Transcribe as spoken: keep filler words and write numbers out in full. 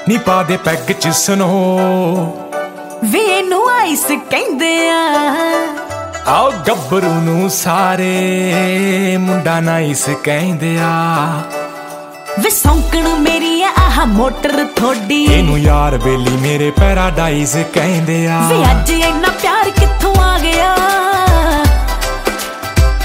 ਨੀ ਪਾ ਦੇ ਪੈਗ ਚ ਸਨੋ ਵੇ ਇਹਨੂੰ ਆਈਸ ਕਹਿੰਦੇ ਆ ਆਓ ਗੱਭਰੂ ਨੂੰ ਸਾਰੇ ਮੁੰਡਾ ਨਾਈਸ ਕਹਿੰਦੇ ਆ ਵੇ ਸੌਂਕਣ ਮੇਰੀ ਆ ਆਹ ਮੋਟਰ ਥੋੜੀ ਇਹਨੂੰ ਯਾਰ ਬੇਲੀ ਮੇਰੇ ਪੈਰਾਡਾਈਜ਼ ਕਹਿੰਦੇ ਆ ਵੇ ਅੱਜ ਇੰਨਾ ਪਿਆਰ ਕਿੱਥੋਂ ਆ ਗਿਆ